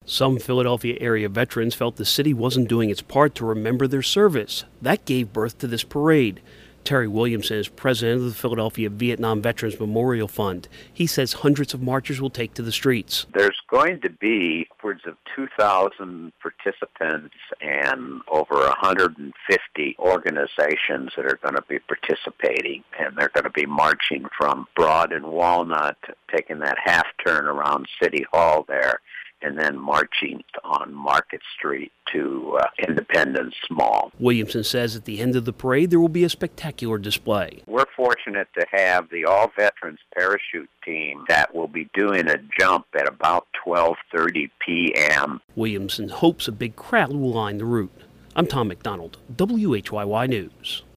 Some Philadelphia area veterans felt the city wasn't doing its part to remember their service. That gave birth to this parade. Terry Williamson is president of the Philadelphia Vietnam Veterans Memorial Fund. He says hundreds of marchers will take to the streets. There's going to be upwards of 2,000 participants and over 150 organizations that are going to be participating, and they're going to be marching from Broad and Walnut, taking that half turn around City Hall there, and then marching on Market Street to Independence Mall. Williamson says at the end of the parade there will be a spectacular display. We're fortunate to have the all-veterans parachute team that will be doing a jump at about 12:30 p.m. Williamson hopes a big crowd will line the route. I'm Tom McDonald, WHYY News.